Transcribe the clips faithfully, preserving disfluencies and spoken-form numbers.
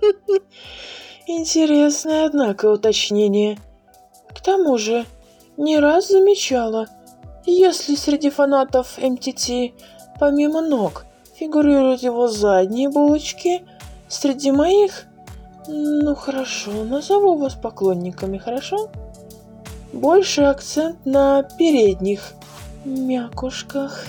Интересное, однако, уточнение. К тому же, не раз замечала, если среди фанатов эм ти ти, помимо ног, фигурируют его задние булочки, среди моих, ну хорошо, назову вас поклонниками, хорошо? Больше акцент на передних мякушках.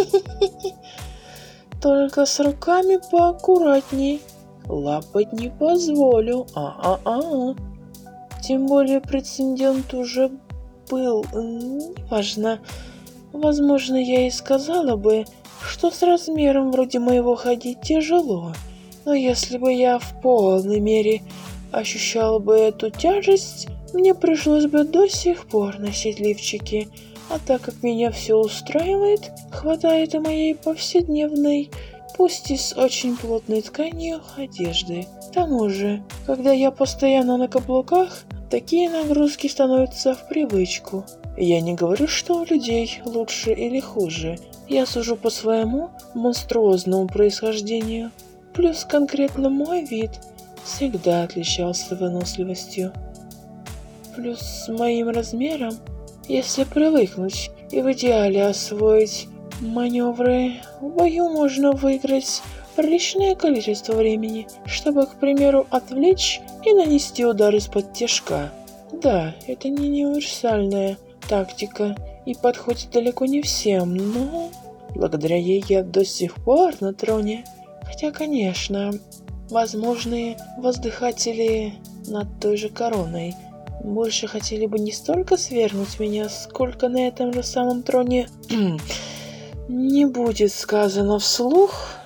Только с руками поаккуратней. Лапать не позволю. А-а-а. Тем более прецедент уже был. Неважно. Возможно, я и сказала бы, что с размером вроде моего ходить тяжело. Но если бы я в полной мере ощущала бы эту тяжесть, мне пришлось бы до сих пор носить лифчики. А так как меня все устраивает, хватает и моей повседневной, пусть и с очень плотной тканью, одежды. К тому же, когда я постоянно на каблуках, такие нагрузки становятся в привычку. Я не говорю, что у людей лучше или хуже. Я сужу по своему монструозному происхождению. Плюс конкретно мой вид всегда отличался выносливостью. Плюс с моим размером, если привыкнуть и в идеале освоить маневры, в бою можно выиграть приличное количество времени, чтобы, к примеру, отвлечь и нанести удар из-под тишка. Да, это не универсальная тактика и подходит далеко не всем, но благодаря ей я до сих пор на троне. Хотя, конечно, возможные воздыхатели над той же короной больше хотели бы не столько свергнуть меня, сколько на этом же самом троне не будет сказано вслух,